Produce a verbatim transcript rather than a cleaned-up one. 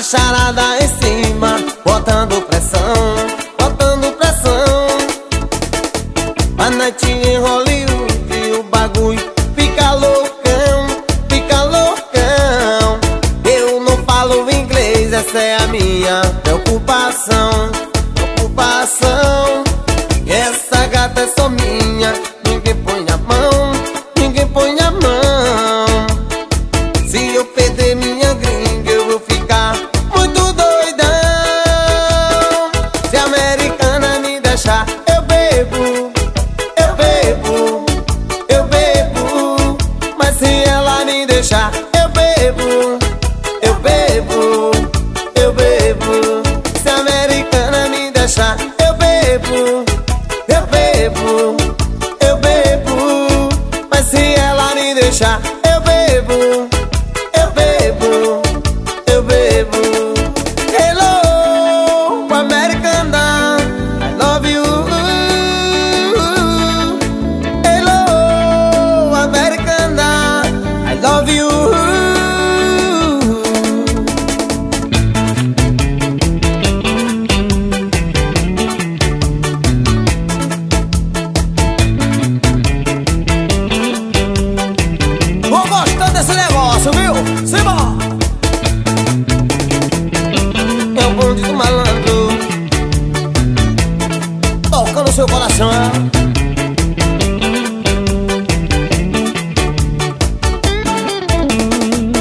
charada em cima, botando pressão, botando pressão. A noite em Hollywood, o bagulho fica loucão, fica loucão. Eu não falo inglês, essa é a minha preocupação, preocupação. E essa gata é só minha, ninguém põe a mão, ninguém põe a mão. Se eu perder minha gringa, eu vou ficar muito doidão. Se a americana me deixar, eu bebo, eu bebo, eu bebo. Mas se ela me deixar, eu bebo, eu bebo, eu bebo. Se a americana me deixar, eu bebo, eu bebo, eu bebo. Mas se ela me deixar, eu bebo, eu bebo, eu bebo. Hello, American, I love you. Hello, American, I love you. Vou gostando desse negócio, viu? Simba! É o bonde do malandro tocando seu coração.